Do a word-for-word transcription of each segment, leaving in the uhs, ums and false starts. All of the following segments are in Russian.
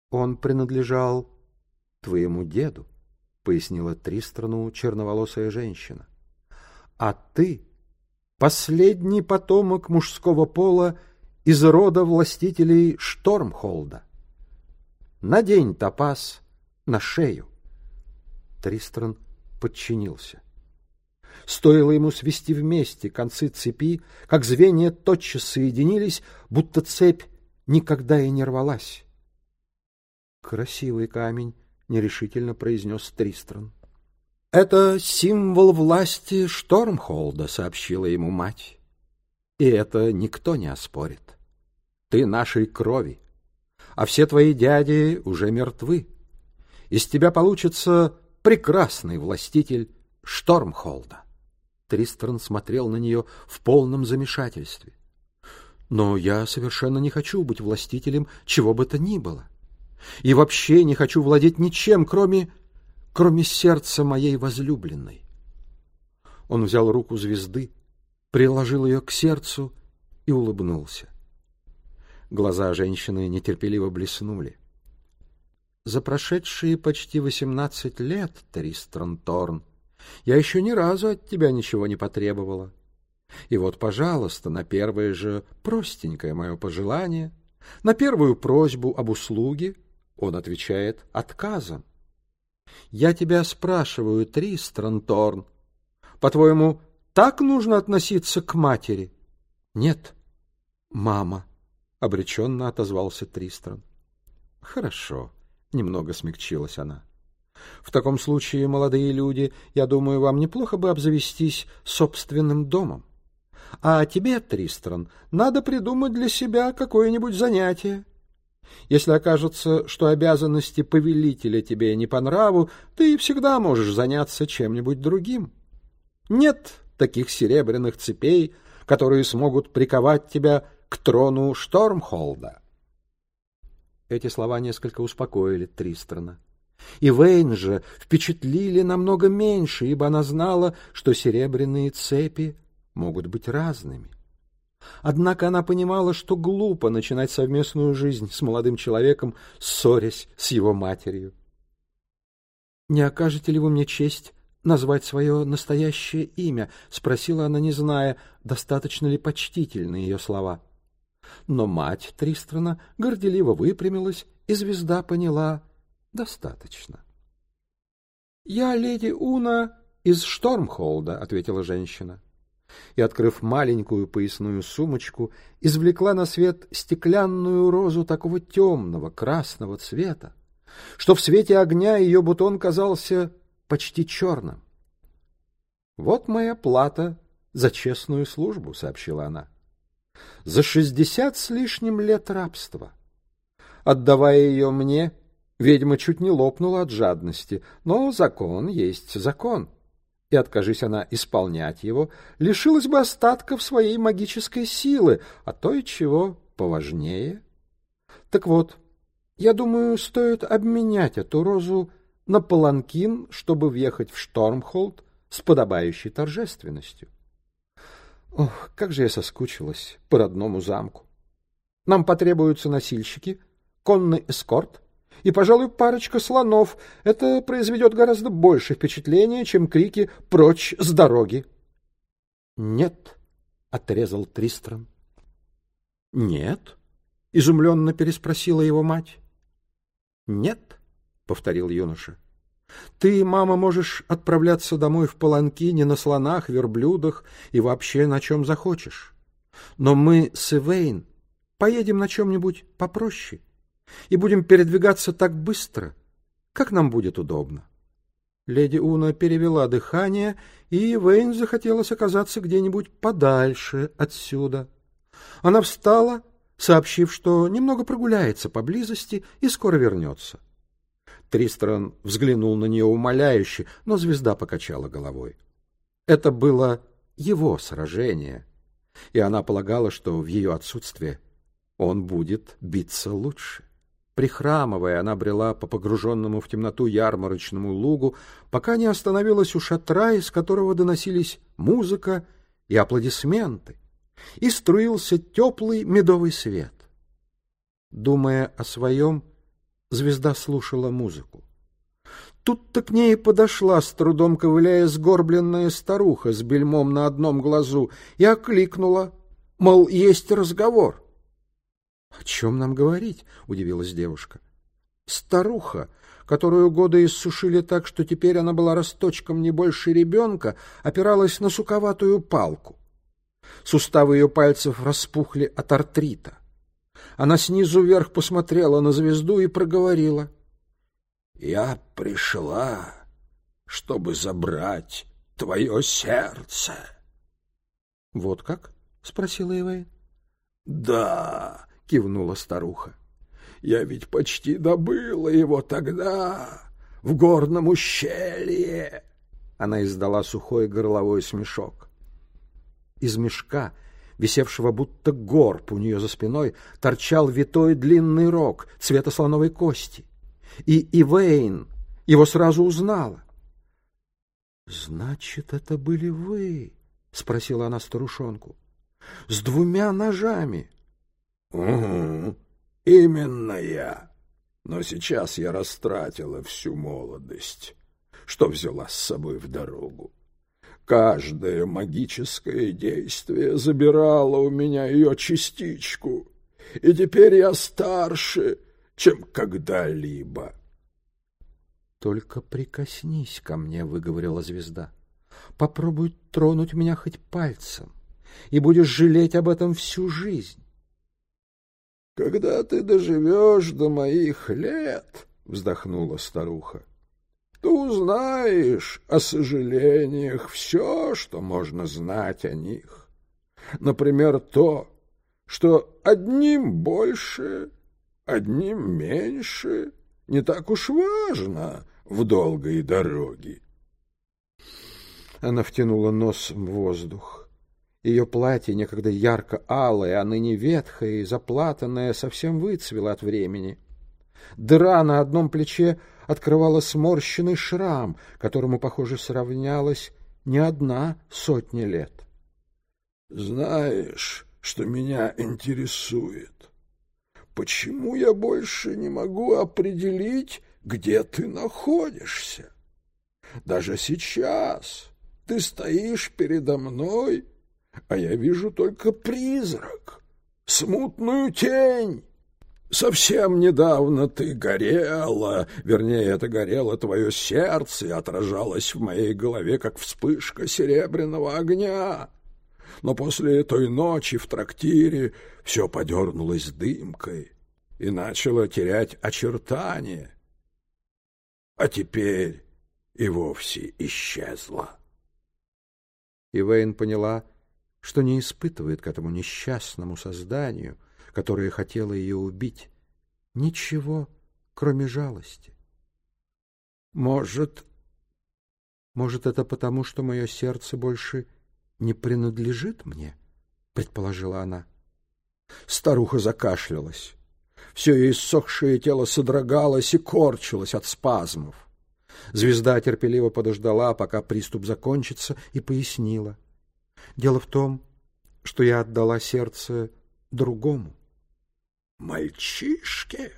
Он принадлежал твоему деду, — пояснила Тристрану черноволосая женщина. А ты — последний потомок мужского пола из рода властителей Штормхолда. Надень топаз на шею. Тристран подчинился. Стоило ему свести вместе концы цепи, как звенья тотчас соединились, будто цепь никогда и не рвалась. «Красивый камень», — нерешительно произнес Тристран. «Это символ власти Штормхолда», — сообщила ему мать. «И это никто не оспорит. Ты нашей крови, а все твои дяди уже мертвы. Из тебя получится прекрасный властитель Штормхолда». Тристран смотрел на нее в полном замешательстве. «Но я совершенно не хочу быть властителем чего бы то ни было. И вообще не хочу владеть ничем, кроме, кроме сердца моей возлюбленной». Он взял руку звезды, приложил ее к сердцу и улыбнулся. Глаза женщины нетерпеливо блеснули. «За прошедшие почти восемнадцать лет, Тристран Торн, я еще ни разу от тебя ничего не потребовала. И вот, пожалуйста, на первое же простенькое мое пожелание, на первую просьбу об услуге он отвечает отказом. Я тебя спрашиваю, Тристран Торн, по-твоему, так нужно относиться к матери?» «Нет, мама», — обреченно отозвался Тристран. «Хорошо», — немного смягчилась она. «В таком случае, молодые люди, я думаю, вам неплохо бы обзавестись собственным домом. А тебе, Тристран, надо придумать для себя какое-нибудь занятие. Если окажется, что обязанности повелителя тебе не по нраву, ты всегда можешь заняться чем-нибудь другим. Нет таких серебряных цепей, которые смогут приковать тебя к трону Штормхолда». Эти слова несколько успокоили Тристрана. И Вейн же впечатлили намного меньше, ибо она знала, что серебряные цепи могут быть разными. Однако она понимала, что глупо начинать совместную жизнь с молодым человеком, ссорясь с его матерью. «Не окажете ли вы мне честь назвать свое настоящее имя?» — спросила она, не зная, достаточно ли почтительны ее слова. Но мать Тристрана горделиво выпрямилась, и звезда поняла — достаточно. «Я леди Уна из Штормхолда», — ответила женщина. И, открыв маленькую поясную сумочку, извлекла на свет стеклянную розу такого темного красного цвета, что в свете огня ее бутон казался почти черным. «Вот моя плата за честную службу», — сообщила она. «За шестьдесят с лишним лет рабства. Отдавая ее мне, ведьма чуть не лопнула от жадности, но закон есть закон, и, откажись она исполнять его, лишилась бы остатков своей магической силы, а то и чего поважнее. Так вот, я думаю, стоит обменять эту розу на паланкин, чтобы въехать в Штормхолд с подобающей торжественностью. Ох, как же я соскучилась по родному замку! Нам потребуются носильщики, конный эскорт и, пожалуй, парочка слонов. Это произведет гораздо больше впечатления, чем крики «Прочь с дороги!» «Нет», — отрезал Тристран. «Нет?» — изумленно переспросила его мать. «Нет», — повторил юноша. «Ты, мама, можешь отправляться домой в паланкине, на слонах, верблюдах и вообще на чем захочешь. Но мы с Ивейн поедем на чем-нибудь попроще и будем передвигаться так быстро, как нам будет удобно». Леди Уна перевела дыхание, и Ивейн захотелось оказаться где-нибудь подальше отсюда. Она встала, сообщив, что немного прогуляется поблизости и скоро вернется. Тристран взглянул на нее умоляюще, но звезда покачала головой. Это было его сражение, и она полагала, что в ее отсутствие он будет биться лучше. Прихрамывая, она брела по погруженному в темноту ярмарочному лугу, пока не остановилась у шатра, из которого доносились музыка и аплодисменты, и струился теплый медовый свет. Думая о своем, Звезда слушала музыку. Тут-то к ней подошла, с трудом ковыляя, сгорбленная старуха с бельмом на одном глазу и окликнула, мол, есть разговор. — О чем нам говорить? — удивилась девушка. Старуха, которую годы иссушили так, что теперь она была росточком не больше ребенка, опиралась на суковатую палку. Суставы ее пальцев распухли от артрита. Она снизу вверх посмотрела на звезду и проговорила. — Я пришла, чтобы забрать твое сердце. — Вот как? — спросила Эвейн. — Да, — кивнула старуха. — Я ведь почти добыла его тогда, в горном ущелье. Она издала сухой горловой смешок. Из мешка, висевшего будто горб у нее за спиной, торчал витой длинный рог цвета слоновой кости. И Эвейн его сразу узнала. — Значит, это были вы? — спросила она старушонку. — С двумя ножами. — Угу, именно я. Но сейчас я растратила всю молодость, что взяла с собой в дорогу. Каждое магическое действие забирало у меня ее частичку, и теперь я старше, чем когда-либо. — Только прикоснись ко мне, — выговорила звезда. — Попробуй тронуть меня хоть пальцем, и будешь жалеть об этом всю жизнь. — Когда ты доживешь до моих лет, — вздохнула старуха, — ты узнаешь о сожалениях все, что можно знать о них. Например, то, что одним больше, одним меньше не так уж важно в долгой дороге. Она втянула носом в воздух. Ее платье, некогда ярко-алое, а ныне ветхое и заплатанное, совсем выцвело от времени. Дыра на одном плече открывала сморщенный шрам, которому, похоже, сравнялась не одна сотня лет. — Знаешь, что меня интересует? Почему я больше не могу определить, где ты находишься? Даже сейчас ты стоишь передо мной, а я вижу только призрак, смутную тень. Совсем недавно ты горела, вернее, это горело твое сердце и отражалось в моей голове, как вспышка серебряного огня. Но после той ночи в трактире все подернулось дымкой и начало терять очертания. А теперь и вовсе исчезло. Эвейн поняла, что не испытывает к этому несчастному созданию, которое хотело ее убить, ничего, кроме жалости. Может, может, это потому, что мое сердце больше не принадлежит мне, предположила она. Старуха закашлялась. Все ее иссохшее тело содрогалось и корчилось от спазмов. Звезда терпеливо подождала, пока приступ закончится, и пояснила. Дело в том, что я отдала сердце другому. Мальчишке?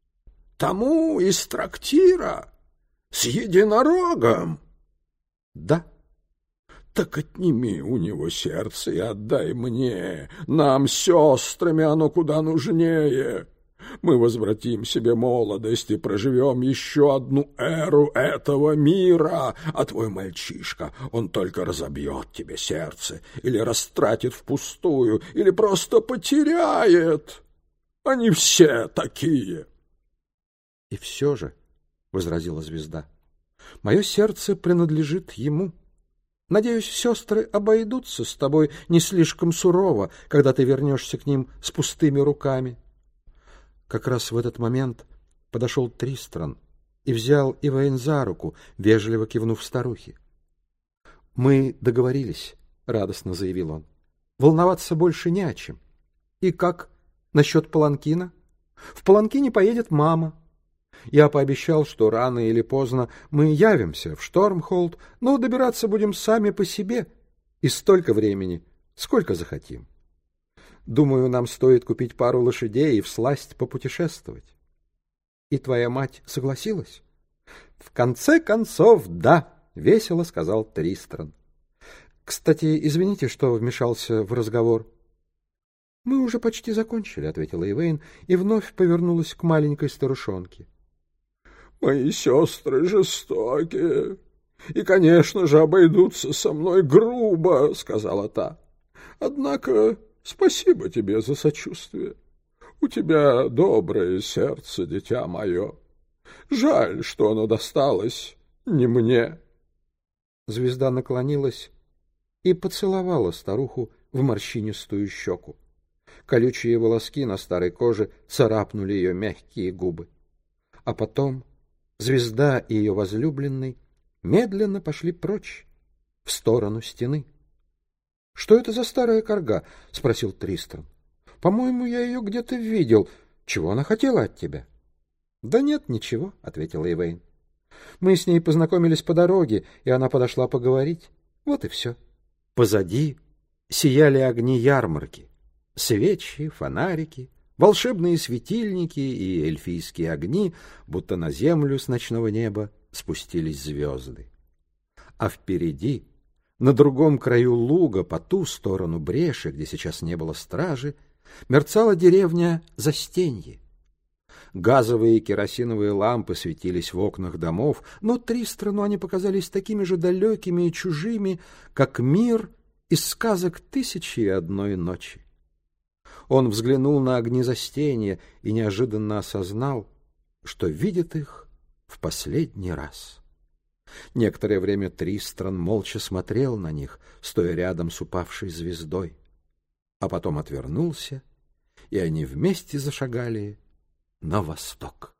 Тому из трактира? С единорогом? Да. Так отними у него сердце и отдай мне. Нам, сестрами, оно куда нужнее. Мы возвратим себе молодость и проживем еще одну эру этого мира, а твой мальчишка, он только разобьет тебе сердце или растратит впустую, или просто потеряет. Они все такие. — И все же, — возразила звезда, — мое сердце принадлежит ему. Надеюсь, сестры обойдутся с тобой не слишком сурово, когда ты вернешься к ним с пустыми руками. Как раз в этот момент подошел Тристран и взял Эвейн за руку, вежливо кивнув старухе. — Мы договорились, — радостно заявил он. — Волноваться больше не о чем. И как насчет паланкина? В паланкине поедет мама. Я пообещал, что рано или поздно мы явимся в Штормхолд, но добираться будем сами по себе и столько времени, сколько захотим. Думаю, нам стоит купить пару лошадей и всласть попутешествовать. И твоя мать согласилась? — В конце концов, да, — весело сказал Тристран. — Кстати, извините, что вмешался в разговор. — Мы уже почти закончили, — ответила Ивейн и вновь повернулась к маленькой старушонке. — Мои сестры жестокие и, конечно же, обойдутся со мной грубо, — сказала та. — Однако спасибо тебе за сочувствие. У тебя доброе сердце, дитя мое. Жаль, что оно досталось не мне. Звезда наклонилась и поцеловала старуху в морщинистую щеку. Колючие волоски на старой коже царапнули ее мягкие губы. А потом звезда и ее возлюбленный медленно пошли прочь, в сторону стены. — Что это за старая карга? — спросил Тристран. — По-моему, я ее где-то видел. Чего она хотела от тебя? — Да нет, ничего, — ответила Ивейн. — Мы с ней познакомились по дороге, и она подошла поговорить. Вот и все. Позади сияли огни ярмарки. Свечи, фонарики, волшебные светильники и эльфийские огни, будто на землю с ночного неба спустились звезды. А впереди, на другом краю луга, по ту сторону бреши, где сейчас не было стражи, мерцала деревня Застенье. Газовые и керосиновые лампы светились в окнах домов, но Тристрану они показались такими же далекими и чужими, как мир из сказок «Тысячи и одной ночи». Он взглянул на огни Застенья и неожиданно осознал, что видит их в последний раз. Некоторое время Тристран молча смотрел на них, стоя рядом с упавшей звездой, а потом отвернулся, и они вместе зашагали на восток.